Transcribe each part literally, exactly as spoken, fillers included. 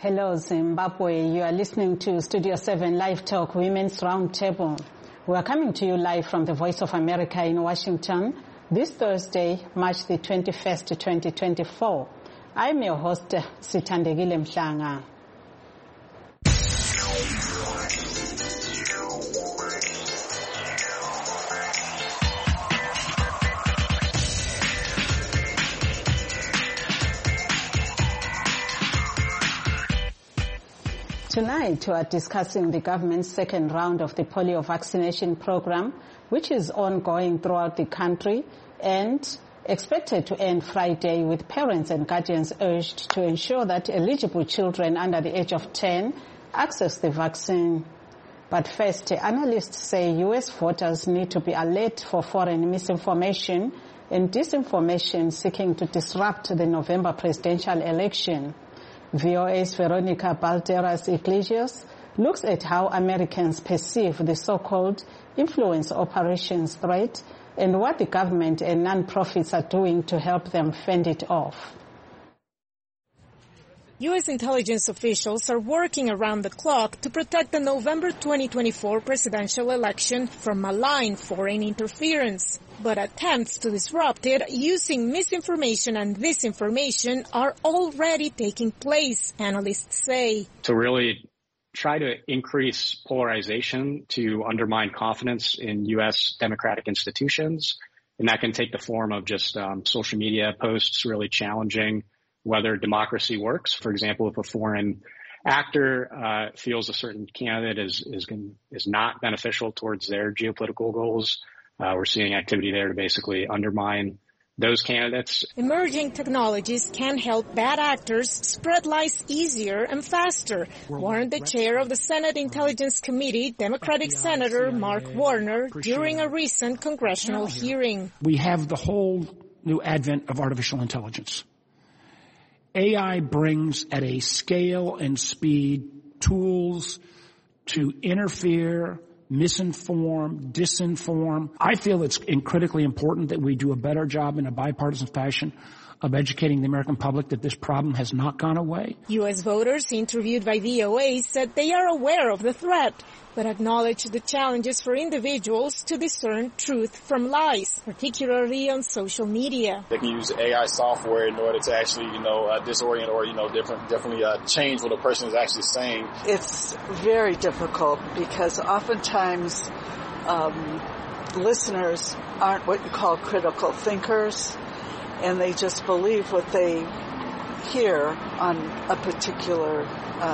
Hello, Zimbabwe. You are listening to Studio seven Live Talk Women's Roundtable. We are coming to you live from the Voice of America in Washington this Thursday, March the twenty-first, twenty twenty-four. I'm your host, Sithandegile Mhlanga. Tonight, we are discussing the government's second round of the polio vaccination program, which is ongoing throughout the country and expected to end Friday, with parents and guardians urged to ensure that eligible children under the age of ten access the vaccine. But first, analysts say U S voters need to be alert for foreign misinformation and disinformation seeking to disrupt the November presidential election. V O A's Veronica Balderas Iglesias looks at how Americans perceive the so-called influence operations threat and what the government and non-profits are doing to help them fend it off. U S intelligence officials are working around the clock to protect the November twenty twenty-four presidential election from malign foreign interference. But attempts to disrupt it using misinformation and disinformation are already taking place, analysts say. To really try to increase polarization, to undermine confidence in U S democratic institutions, and that can take the form of just um, social media posts really challenging whether democracy works. For example, if a foreign actor uh, feels a certain candidate is is is not beneficial towards their geopolitical goals, uh, we're seeing activity there to basically undermine those candidates. Emerging technologies can help bad actors spread lies easier and faster, warned the chair of the Senate Intelligence Committee, Democratic Senator Mark Warner, during a recent congressional hearing. We have the whole new advent of artificial intelligence. A I brings at a scale and speed tools to interfere, misinform, disinform. I feel it's critically important that we do a better job in a bipartisan fashion of educating the American public that this problem has not gone away. U S voters interviewed by V O A said they are aware of the threat, but acknowledge the challenges for individuals to discern truth from lies, particularly on social media. They can use A I software in order to actually, you know, uh, disorient or, you know, different, definitely uh, change what a person is actually saying. It's very difficult because oftentimes um, listeners aren't what you call critical thinkers, and they just believe what they hear on a particular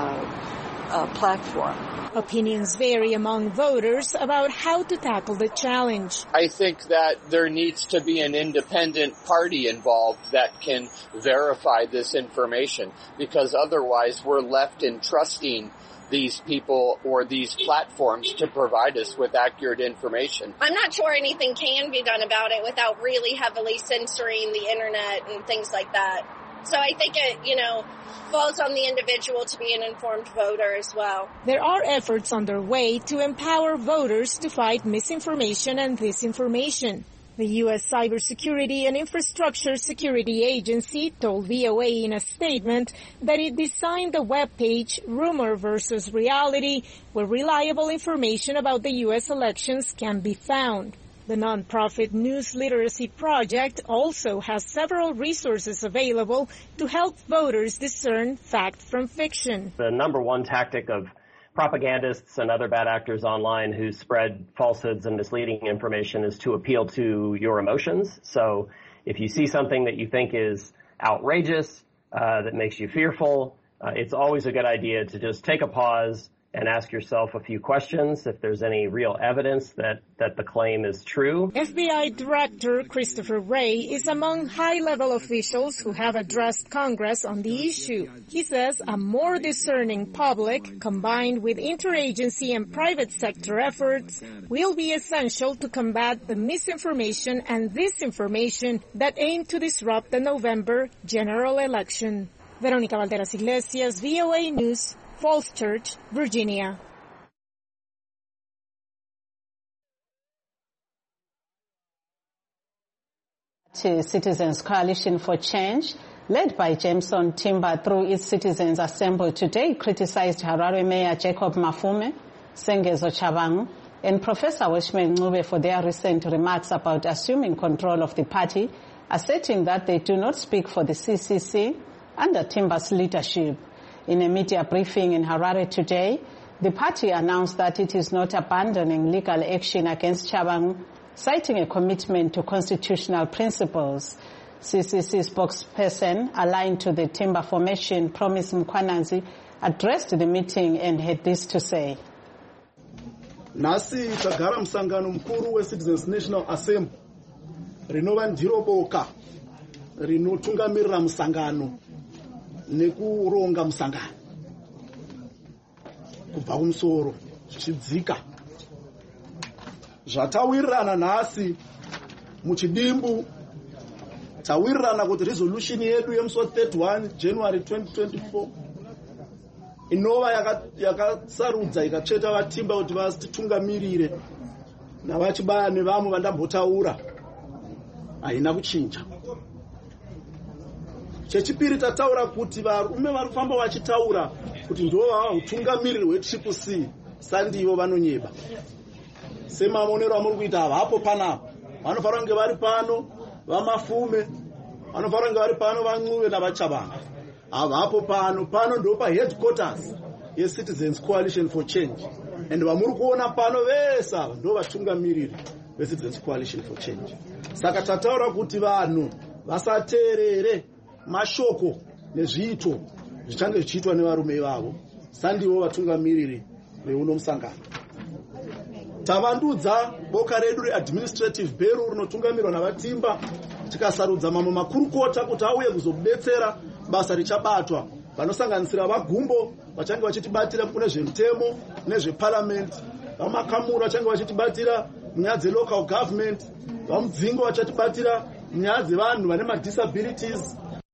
uh, uh, platform. Opinions vary among voters about how to tackle the challenge. I think that there needs to be an independent party involved that can verify this information, because otherwise we're left entrusting these people or these platforms to provide us with accurate information. I'm not sure anything can be done about it without really heavily censoring the internet and things like that. So I think it, you know, falls on the individual to be an informed voter as well. There are efforts underway to empower voters to fight misinformation and disinformation. The U S Cybersecurity and Infrastructure Security Agency told V O A in a statement that it designed the webpage Rumor versus Reality, where reliable information about the U S elections can be found. The nonprofit News Literacy Project also has several resources available to help voters discern fact from fiction. The number one tactic of propagandists and other bad actors online who spread falsehoods and misleading information is to appeal to your emotions. So if you see something that you think is outrageous, uh, that makes you fearful, uh, it's always a good idea to just take a pause and ask yourself a few questions if there's any real evidence that, that the claim is true. F B I Director Christopher Wray is among high-level officials who have addressed Congress on the issue. He says a more discerning public, combined with interagency and private sector efforts, will be essential to combat the misinformation and disinformation that aim to disrupt the November general election. Veronica Balderas Iglesias, V O A News, Falls Church, Virginia. To Citizens Coalition for Change led by Jameson Timber through its citizens assembled today, criticized Harare Mayor Jacob Mafume, Sengezo Chabangu, and Professor Weshman Ncube for their recent remarks about assuming control of the party, asserting that they do not speak for the C C C under Timber's leadership. In a media briefing in Harare today, the party announced that it is not abandoning legal action against Chabangu, citing a commitment to constitutional principles. C C C spokesperson aligned to the Timber formation, Promise Mkhwananzi, addressed the meeting and had this to say. Nasi tagara msangano mkuru we Citizens National Assembly rinova ndiro boka rinotungamirira musangano nekuronga musangano kubva kumusoro zvichidzika zvatawirirana nhasi muchidimbu tawirirana kuti resolution yedu yemusi thirty-one January twenty twenty-four inova yakasarudza ikatsveta vatimba kuti vatitungamirire navachibaya nevamwe vandambotaura haina kuchinja. Chechipiri tataura kuti varume vari kufamba vachitaura kuti ndova utungamiriri hwetriple C sandivo vanonyeba. Semamonero amuri kuita havapo panapo. Vanofanira kunge vari pano vaMafume, vanofanira kunge vari pano vaNcube navaChabanga. Havapo pano, pano ndopa headquarters yeCitizens Coalition for Change. And vamuri kuona pano vese ava ndo vatungamiriri veCitizens Coalition for Change. Saka tataura kuti vanhu vasateerere mashoko nezviito zvichange zvichiitwa nevarume ivavo sandivo vatungamiriri veuno musangano. Tavandudza boka redu readministrative bureau rinotungamirwa navatimba tikasarudza mamwe makurukota kuti auye kuzobetsera basa richabatwa vanosanganisira vagumbo vachange vachitibatira kune zvemutemo nezveparliament, vamakamuri vachange vachitibatira munyaya dzelocal government, vamudzingo vachatibatira munyaya dzevanhu vane madisabilities.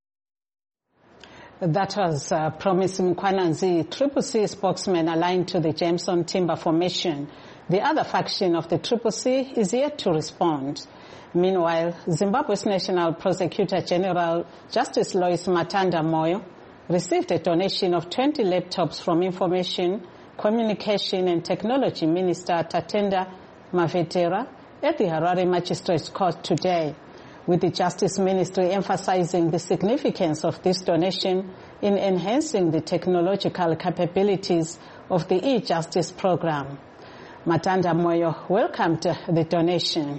That was uh, Promise Mkhwananzi, Triple C spokesman aligned to the Jameson Timber formation. The other faction of the Triple C is yet to respond. Meanwhile, Zimbabwe's National Prosecutor General Justice Lois Matanda Moyo received a donation of twenty laptops from Information, Communication and Technology Minister Tatenda Mavetera at the Harare Magistrates Court today, with the Justice Ministry emphasizing the significance of this donation in enhancing the technological capabilities of the e-justice program. Matanda Moyo welcomed the donation.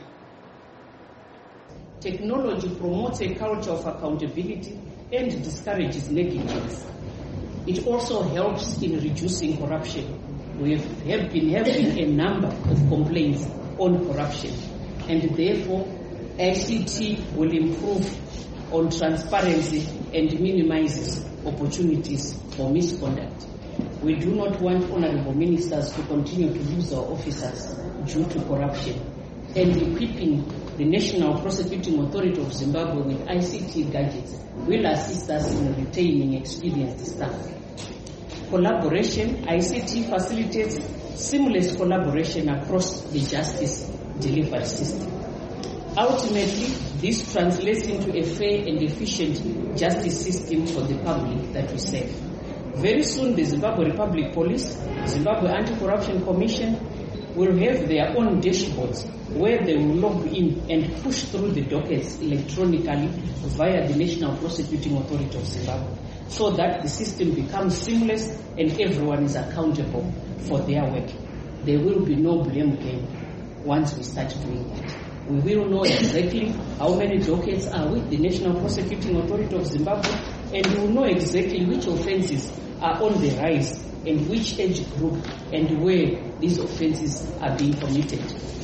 Technology promotes a culture of accountability and discourages negligence. It also helps in reducing corruption. We have been having a number of complaints on corruption, and therefore I C T will improve on transparency and minimizes opportunities for misconduct. We do not want honorable ministers to continue to lose our officers due to corruption, and equipping the National Prosecuting Authority of Zimbabwe with I C T gadgets will assist us in retaining experienced staff. Collaboration, I C T facilitates seamless collaboration across the justice delivery system. Ultimately, this translates into a fair and efficient justice system for the public that we serve. Very soon, the Zimbabwe Republic Police, Zimbabwe Anti-Corruption Commission will have their own dashboards where they will log in and push through the dockets electronically via the National Prosecuting Authority of Zimbabwe, so that the system becomes seamless and everyone is accountable for their work. There will be no blame game once we start doing that. We will know exactly how many dockets are with the National Prosecuting Authority of Zimbabwe, and we will know exactly which offenses are on the rise and which age group and where these offenses are being committed.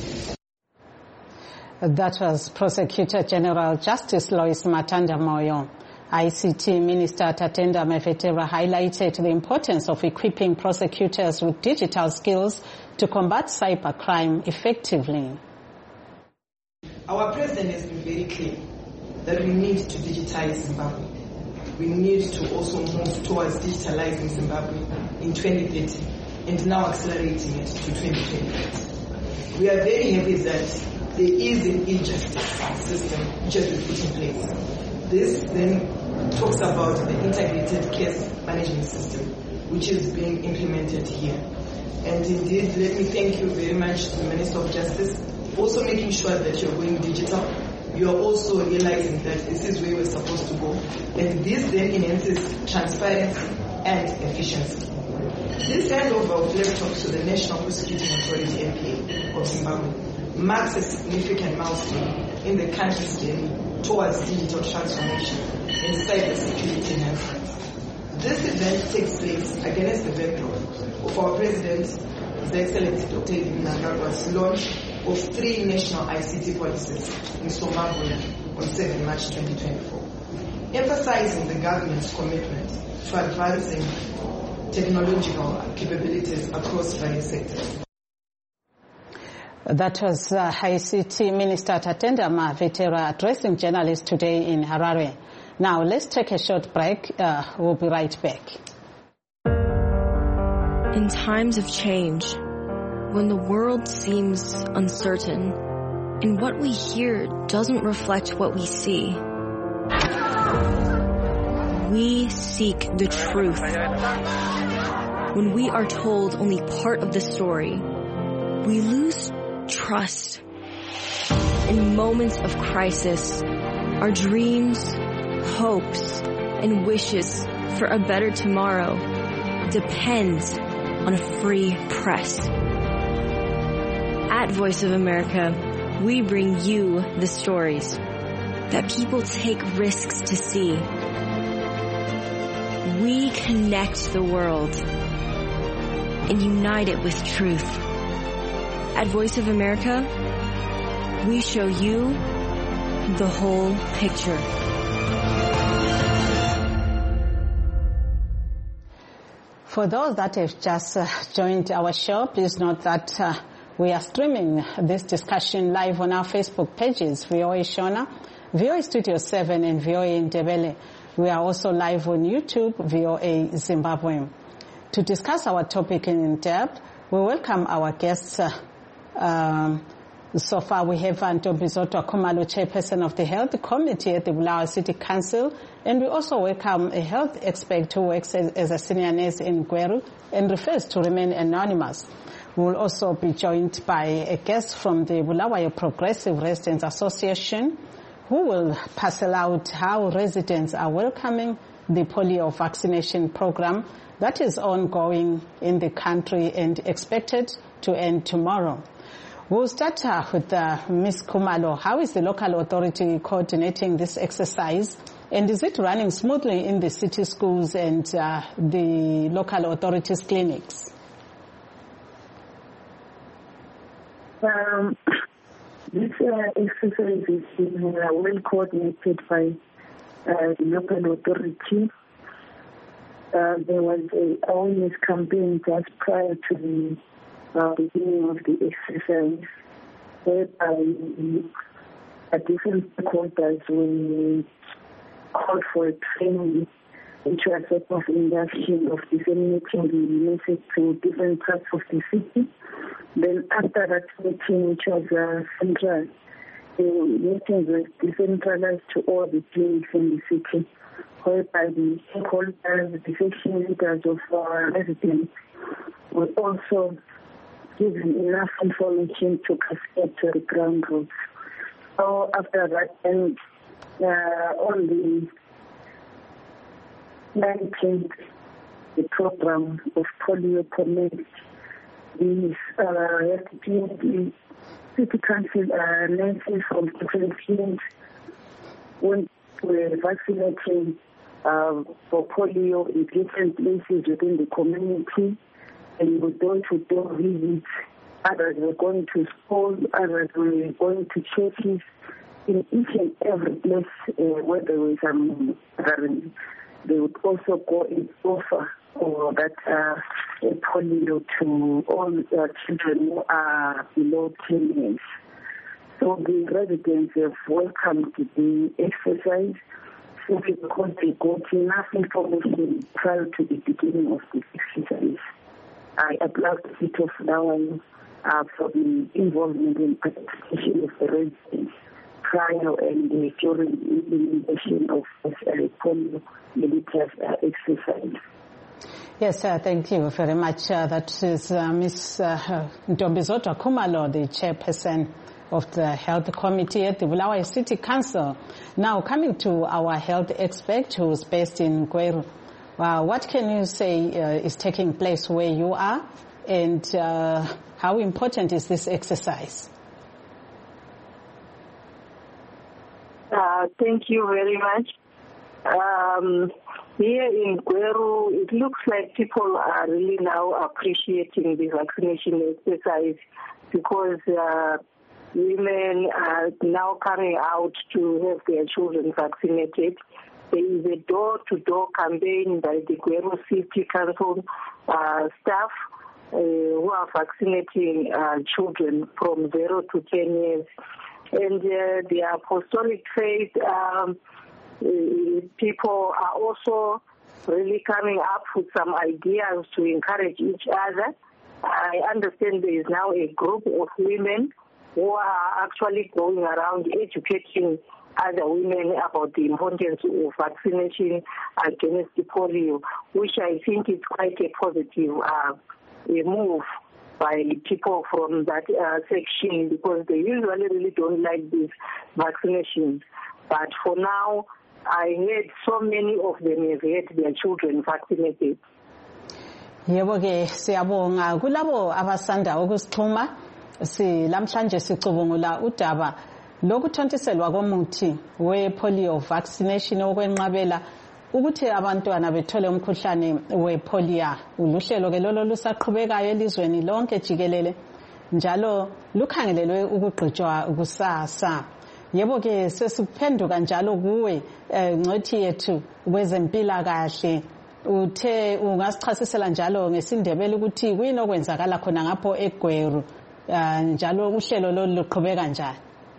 That was Prosecutor General Justice Lois Matanda Moyo. I C T Minister Tatenda Mavetera highlighted the importance of equipping prosecutors with digital skills to combat cybercrime effectively. Our president has been very clear that we need to digitize Zimbabwe. We need to also move towards digitalizing Zimbabwe in twenty thirty and now accelerating it to twenty twenty-eight. We are very happy that there is an e-justice system which has been put in place. This then talks about the integrated case management system, which is being implemented here. And indeed, let me thank you very much to the Minister of Justice, also making sure that you're going digital. You're also realizing that this is where we're supposed to go. And this then enhances transparency and efficiency. This handover of laptops to the National Prosecuting Authority, N P A, of Zimbabwe, marks a significant milestone in the country's journey towards digital transformation and cybersecurity enhancements. This event takes place against the backdrop of our President, His Excellency Doctor Edwin Mnangagwa's launch of three national I C T policies in Zimbabwe on the seventh of March twenty twenty-four, emphasizing the government's commitment to advancing technological capabilities across various sectors. That was uh, I C T Minister Tatenda Mavetera addressing journalists today in Harare. Now let's take a short break. Uh, we'll be right back. In times of change, when the world seems uncertain and what we hear doesn't reflect what we see, we seek the truth. When we are told only part of the story, we lose trust. In moments of crisis, our dreams, hopes, and wishes for a better tomorrow depends on a free press. At Voice of America, we bring you the stories that people take risks to see. We connect the world and unite it with truth. At Voice of America, we show you the whole picture. For those that have just uh, joined our show, please note that uh, we are streaming this discussion live on our Facebook pages, V O A Shona, V O A Studio seven, and V O A Ndebele. We are also live on YouTube, V O A Zimbabwe. To discuss our topic in depth, we welcome our guests. Uh, um, so far, we have Ntombizoto Khumalo, Chairperson of the Health Committee at the Bulawayo City Council, and we also welcome a health expert who works as, as a senior nurse in Gweru and refers to remain anonymous. We will also be joined by a guest from the Bulawayo Progressive Residents Association, who will parcel out how residents are welcoming the polio vaccination program that is ongoing in the country and expected to end tomorrow. We'll start uh, with uh, Miz Khumalo. How is the local authority coordinating this exercise, and is it running smoothly in the city schools and uh, the local authorities' clinics? Um, this uh, exercise is being uh, well coordinated by uh, the local authority. Uh, there was an awareness campaign just prior to the uh, beginning of the exercise, whereby at different stakeholders we called for a training, which was a sort of induction of disseminating the message to different parts of the city. Then after that meeting, which was uh, central, the meeting was decentralized to all the clinics in the city, whereby the stakeholders, the section leaders of our residents were also given enough information to cascade to the ground roots. So after that, then uh, on the nineteenth, the program of polio commenced. These uh, the city council uh, nurses from different clinics went were vaccinating uh, for polio in different places within the community, and with door-to-door visits. Others were going to school, others were going to churches. In each and every place uh, where there was some um, they would also go and offer or that uh, polio to all uh, children who are below ten years. So the residents have welcomed the exercise simply because they got enough information prior to the beginning of the exercise. I applaud the city of Bulawayo uh, for the involvement and participation of the residents prior and uh, during the implementation of this uh, polio militant uh, exercise. Yes, uh, thank you very much. Uh, that is uh, Miz Uh, Ntombizodwa Khumalo, the chairperson of the Health Committee at the Bulawayo City Council. Now, coming to our health expert who is based in Gweru, uh, what can you say uh, is taking place where you are, and uh, how important is this exercise? Uh, thank you very much. Um, here in Gweru, it looks like people are really now appreciating the vaccination exercise because uh, women are now coming out to have their children vaccinated. There is a door-to-door campaign by the Gweru City Council uh, staff uh, who are vaccinating uh, children from zero to ten years. And uh, the apostolic faith, um, uh, people are also really coming up with some ideas to encourage each other. I understand there is now a group of women who are actually going around educating other women about the importance of vaccination against the polio, which I think is quite a positive uh, a move by people from that uh, section, because they usually really don't like these vaccinations. But for now, I heard so many of them have had their children vaccinated. Yebo ke siyabonga kulabo abasanda ukusixhuma silamhlanje sicubungula udaba lokuthontiselwa komuthi we-polio vaccination okwenqabela ukuthi abantwana bethole umkhuhlane we-polio. Uluhlelo ke lolo lusaqhubekayo elizweni lonke jikelele njalo lukhangelelwe ukugqitshwa kusasa. Yebo ke sesiphenduka njalo kuwe ngcothi yethu kwezempilakahle. Uthe ungasichasisela njalo ngesindebele ukuthi kuyini okwenzakala khona ngapho eGweru njalo uhlelo lolu luqhubeka njani?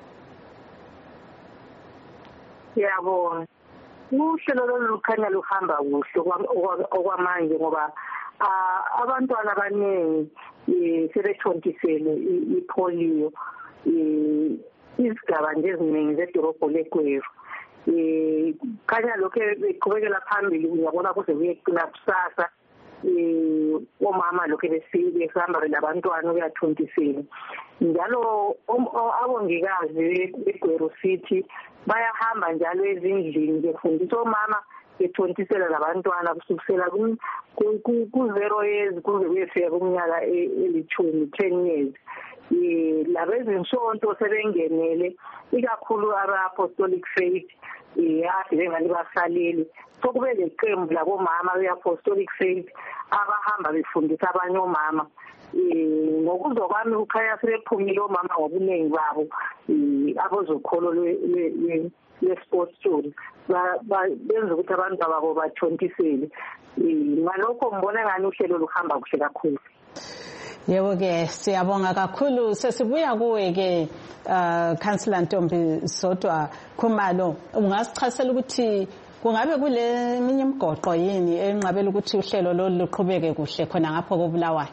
Yabo, uhlelo lolu lukhanya luhamba kuhle okwamanje ngoba abantwana abaningi sebethontisele ipolio izigaba nje eziningi zedorobho leGweru. Khanya lokho beqhubekela phambili uyabona kuze kuyaqina kusasa omama lokho besihamba labantwana uyathontisela njalo abongikazi beGweru City bayahamba njalo ezindlini befundisa omama bethontisela labantwana kusukela ku zero years kuze kuyefika kuminyaka elithumi ten years. Labezinsonto sebengenele ikakhulu aba-apostolic faith ade bengani basaleli sokube leqembu labomama be-apostolic faith abahamba befundisa abanye omama. Ngokuzwa kwami kukhanya sebephumile omama ngobuningi babo abozokholo lwe-sports story benza ukuthi abantu babo bathontisele. Ngalokho ngibona ngani uhlelo luhamba kuhle kakhulu. Yebo ke siyabonga kakhulu. Sesibuya kuwe ke Councillor Ntombizodwa Khumalo, ungasichasela ukuthi kungabe kule minye imigoqo yini enqabela ukuthi uhlelo lolu luqhubeke kuhle khona ngapho koBulawayo?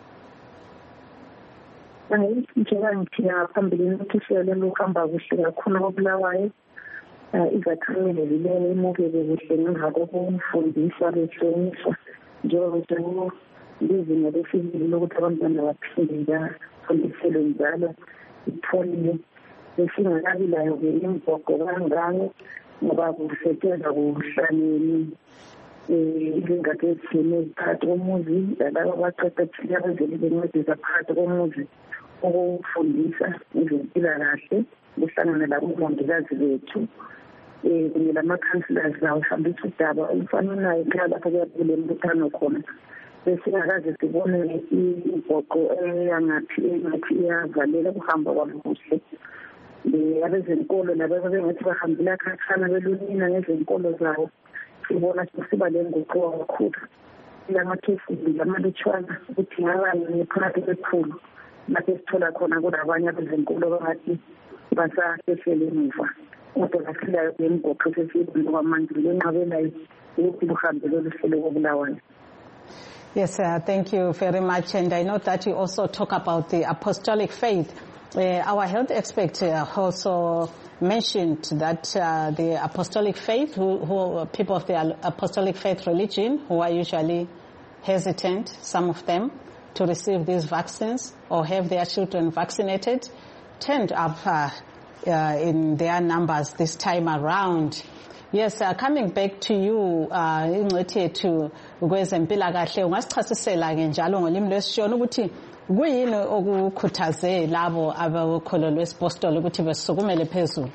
Hayi, njengoba ngithi phambili ukuthi uhlelo luhamba kuhle kakhulu koBulawayo. Izakhamile zilele emukele kuhle ngemva kokufundisa behlonishwa njengoba lizinga lesibili lokuthi abantwana baphinde bafundisele njalo ipolio esingakabi layo ke imbogo kangako ngoba kusetshenzwa kuhlaneni izingadi ezithile phakathi komuzi lalabo abaqeqetshile abazeli bencedisa phakathi komuzi ukufundisa ngezempilakahle kuhlangana labomongikazi bethu kunye lama-councillors lawo hambisa udaba olufananayo nxa lapho kuyakule mbuthano khona besingakaze sibone imboqo eyangathi engathi iyavalela ukuhamba kwabo kuhle. Abezenkolo labo bengathi bahambela khatshana belunina ngezenkolo zabo sibona siba lenguquko kakhulu. Lamakhesi lamalutshwana ukuthi ngabani nephakathi kwethulu lapho sithola khona kulabanye abezenkolo bangathi basahlele emuva kodwa basilayo kwemboqo sesibona kwamanje lenqabelayo ukuthi luhambe lolu hlelo koBulawayo. Yes, uh, thank you very much. And I know that you also talk about the apostolic faith. Uh, our health expert uh, also mentioned that uh, the apostolic faith, who, who people of the apostolic faith religion, who are usually hesitant, some of them, to receive these vaccines or have their children vaccinated, turned up uh, uh, in their numbers this time around. Yes, uh, coming back to you, ingcwethi yethu kwezempilakahle, ungasichasisela ke njalo ngolimi lwesishona ukuthi kuyini okukhuthaze labo abakholelwa esipostoli ukuthi besukumele phezulu?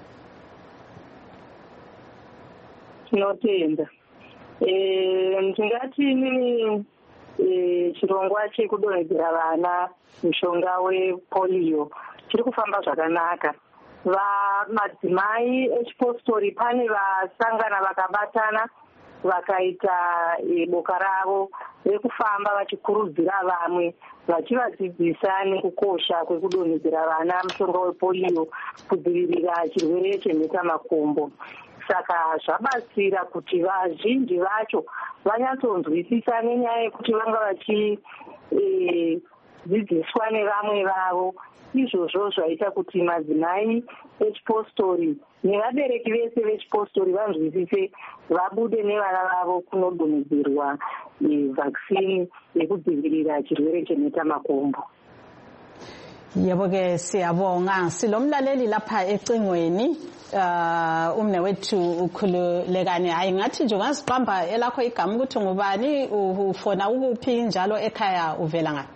Tinotenda. Eh, ndingathi ni chirongwa chekudonhedzera vana mushonga wepolio chiri kufamba zvakanaka. Madzimai echipostori pane vasangana vakabatana vakaita boka ravo rekufamba vachikurudzira vamwe vachivadzidzisa nekukosha kwekudonhedzera vana mushonga wepolio kudzivirira chirwere chemhetamakumbo. Saka zvabatsira kuti vazhinji vacho vanyatsonzwisisa nenyaya yekuti vanga vachidzidziswa nevamwe vavo. Izvozvo zvaita kuti madzimai echipostori nevabereki vese vechipostori vanzwisise vabude nevana vavo kunodonhedzerwa vaccine yekudzivirira chirwere chemhetamakumbo. Yebo ke siyabonga. Silomlaleli lapha ecingweni uh umnewethu ukhululekani. Hayi ngathi nje ungasiqamba elakho igama ukuthi ngubani, ufona ukuphi njalo ekhaya uvela ngaphi?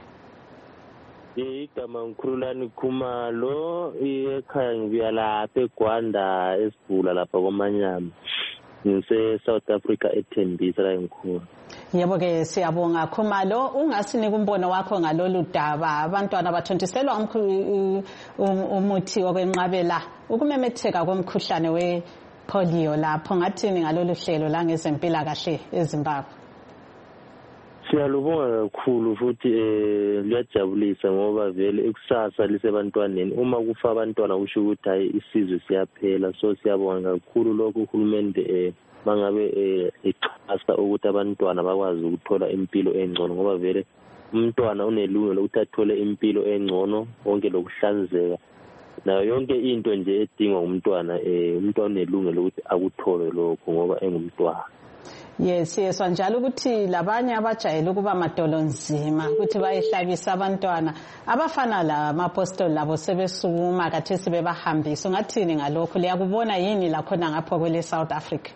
Igama ngikhululani Khumalo, ekhaya ngibuya lapha eGwanda esibhula lapha koManyama. Ngise South Africa eTembisa la ngikhona. Yebo ke siyabonga Khumalo, ungasinika umbono wakho ngalolu daba abantwana bathontiselwa umuthi wokwenqabela ukumemetheka komkhuhlane wepolio lapho, ngathini ngalolu hlelo la ngezempilakahle eZimbabwe? Siyalubonga kakhulu futhi eh liyajabulisa ngoba vele ikusasa lisebantwaneni. Uma kufa abantwana kusho ukuthi hayi isizwe siyaphela. So siyabonga kakhulu lokho uhulumende eh mangabe eh ixhasa ukuthi abantwana bakwazi ukuthola impilo engcono, ngoba vele umntwana unelungelo ukuthi athole impilo engcono, konke lokuhlanzeka nayo yonke into nje edingwa umntwana. eh umntwana unelungelo ukuthi akuthole lokho ngoba engumntwana. Yes, yeswa njalo ukuthi labanye abajayele ukuba madolo nzima ukuthi bayihlabisa abantwana abafana la amapostoli labo sebesukuma kathesi bebahambisa. Ngathini ngalokho? Liyakubona yini la khona ngapho kwele South Africa?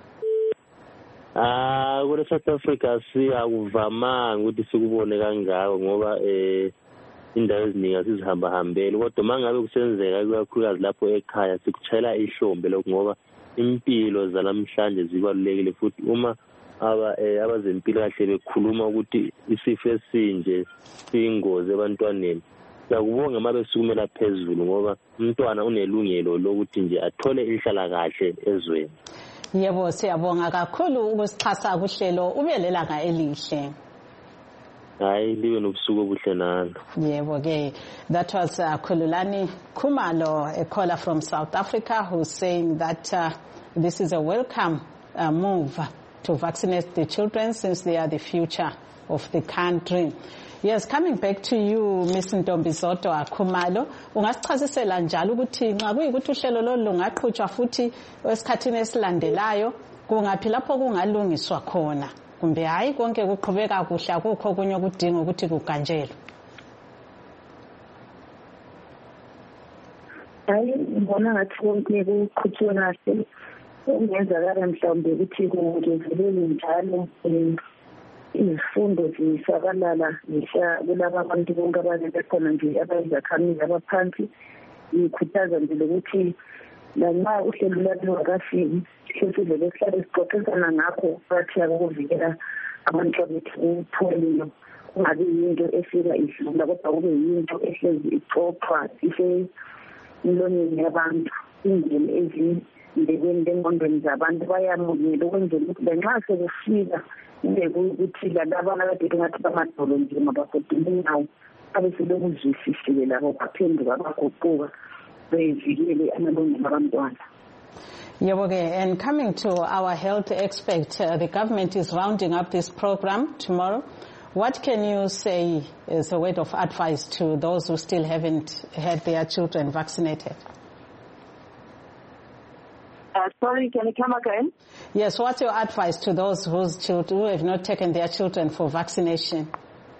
Ah, kwele South Africa siyakuvamanga ukuthi sikubone kangako ngoba eh indawo eziningi asizihamba hambele, kodwa mangabe kusenzeka kakhulukazi lapho ekhaya sikuchayela ihlombe lokho ngoba impilo zalamhlanje zibalulekile. Futhi uma aba abazempilo kahle bekhuluma ukuthi isifo esinje siyingozi ebantwaneni, siyakubonga mabe sukumela phezulu ngoba umntwana unelungelo lokuthi nje athole inhlala kahle ezweni. Yebo siyabonga kakhulu ukusixhasa kuhlelo. Ubelelanga elihle. Hayi libe nobusuku obuhle nalo. Yebo ke, that was uh, Khululani Khumalo, a caller from South Africa, who's saying that uh, this is a welcome uh, move to vaccinate the children since they are the future of the country. Yes, coming back to you, Miss Ntombizoto Khumalo, ungasichazisela njalo ukuthi nxa kuyikuthi uhlelo lolu lungaqhutshwa futhi esikhathini esilandelayo kungaphi lapho kungalungiswa khona, kumbe hayi konke kuqhubeka kuhle akukho kunye okudinga ukuthi kuganjelwe? Hayi ngibona ngathi konke kuqhutshwe kahle. Ungenzakala mhlawumbe ukuthi kungezelele njalo izifundo zisabalala ngisha kulaba abantu bonke abaze khona nje abayizakhamisi abaphansi. Ngikhuthaza nje ukuthi lanxa uhlelo lwalo akafiki sesize lesihlale sixoxisana ngakho bathi akuvikela abantu bethu kupolio kungabi yinto efika idlula kodwa kube yinto ehlezi ixoxwa ise imlonyeni yabantu indlela ezindebeni lengqondweni zabantu bayamukela ukwenzela ukuthi lanxa sekufika kube kuyikuthi laba abakade ngathi bamadolo nzima bagodingayo abesebekuzwisisile labo baphenduka baguquka bevikele amalungelo abantwana. And coming to our health expert, uh, the government is rounding up this program tomorrow. What can you say as a word of advice to those who still haven't had their children vaccinated? Uh, sorry, can you come again? Yes, what's your advice to those whose children, who have not taken their children for vaccination?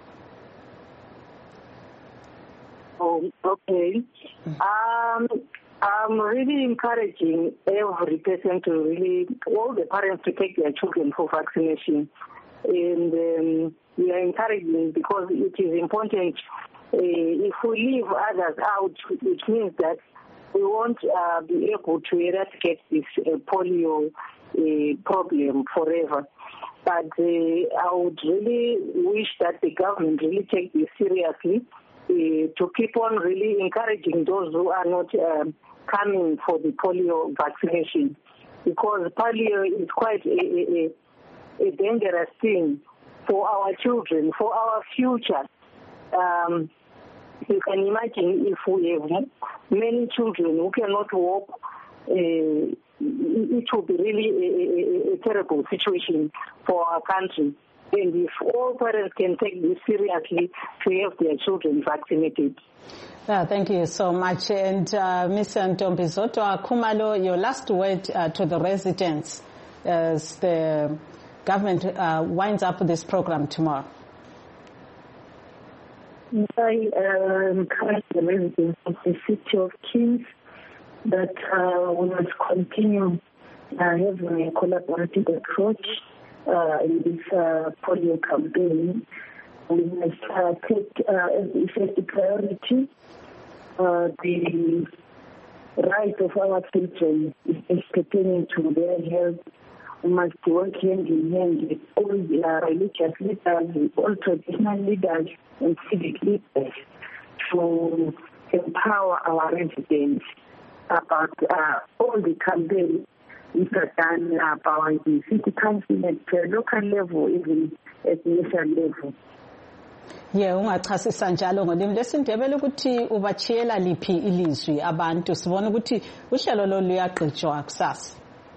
Oh, okay. Um, I'm really encouraging every person to really, all the parents to take their children for vaccination. And um, we are encouraging because it is important. Uh, if we leave others out, it means that we won't uh, be able to eradicate this uh, polio uh, problem forever. But uh, I would really wish that the government really take this seriously uh, to keep on really encouraging those who are not uh, coming for the polio vaccination, because polio is quite a, a, a dangerous thing for our children, for our future. Um, You can imagine if we have many children who cannot walk, uh, it will be really a, a, a terrible situation for our country. And if all parents can take this seriously to have their children vaccinated. Yeah, thank you so much. And uh, Miz Ntombizoto Khumalo, your last word uh, to the residents as the government uh, winds up this program tomorrow. I uh, encourage the residents of the city of Kings that uh, we must continue uh, having a collaborative approach uh, in this uh, polio campaign. We must uh, take uh, as effective priority uh, the right of our children is pertaining to their health. We must work hand in hand with all the uh, religious leaders, with all traditional leaders and civic leaders to empower our residents about uh, all the campaigns which are done about the city council at the local level, even at the national level. Yeah, ungachasisa njalo ngolimi lesindebele ukuthi ubachiyela liphi ilizwi abantu sibona ukuthi uhlelo lo luyaqhutshwa kusasa.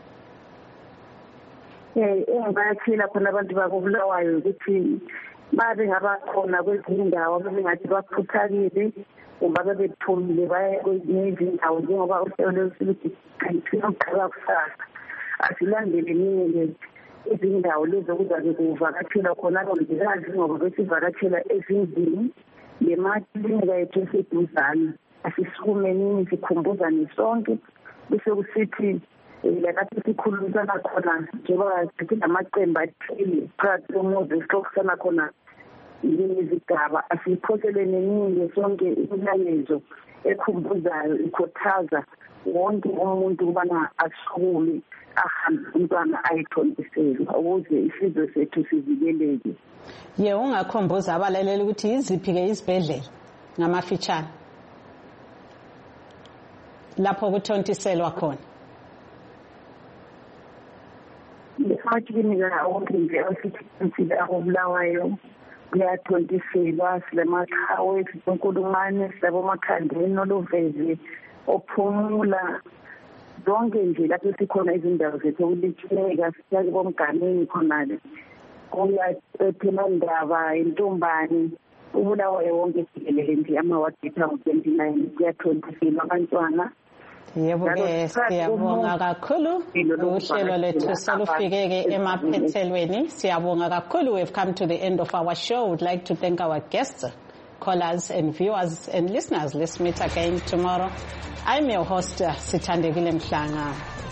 Eh engathila khona abantu bakubulawayo ukuthi babe ngabakhona kwezinye indawo bengathi baphuthakile ngoba bebethulile baye kwezinye izindawo njengoba uhlelo lesithi kanti uqala kusasa asilandele ningi izindawo lezo kuzabe kuvakathelwa khona abongikazi ngoba besivakatshela ezindlini lemaklinika yethu eseduzane asisukumenini sikhumbuzane sonke bese kusithi lakade sikhulumisana khona njengoba sithi namaqembu athile phakathi komuzi sixoxisana khona izigaba asiphoselene ningi sonke imilayezo ekhumbuzayo ikhuthaza wonke umuntu ukubana asukume ahambe umntwana ayithontiselwa ukuze isizwe sethu sivikeleke. Ye ungakhomboza abalaleli ukuthi yiziphi-ke izibhedlela ngamafitshane lapho kuthontiselwa khona? Emaklinika wonke nje asithontisile akubulawayo kuyathontiselwa silemaqhawe sisenkulumane silabomakhandeni oluveze ophumula zonke nje lapho sikhona izindawo zethu ukulitsheka siyake bomganeni khonale kuya ePhimandaba eNtombane ubulawayo wonke sikelele nje amawadi ethu twenty-nine kuyathontiselwa abantwana. Yebo-ke siyabonga kakhulu uhlelo lethu selufike-ke emaphethelweni. Siyabonga kakhulu. We've come to the end of our show. We'd like to thank our guests, callers and viewers and listeners. Let's meet again tomorrow. I'm your host, Sithandekile Mhlanga.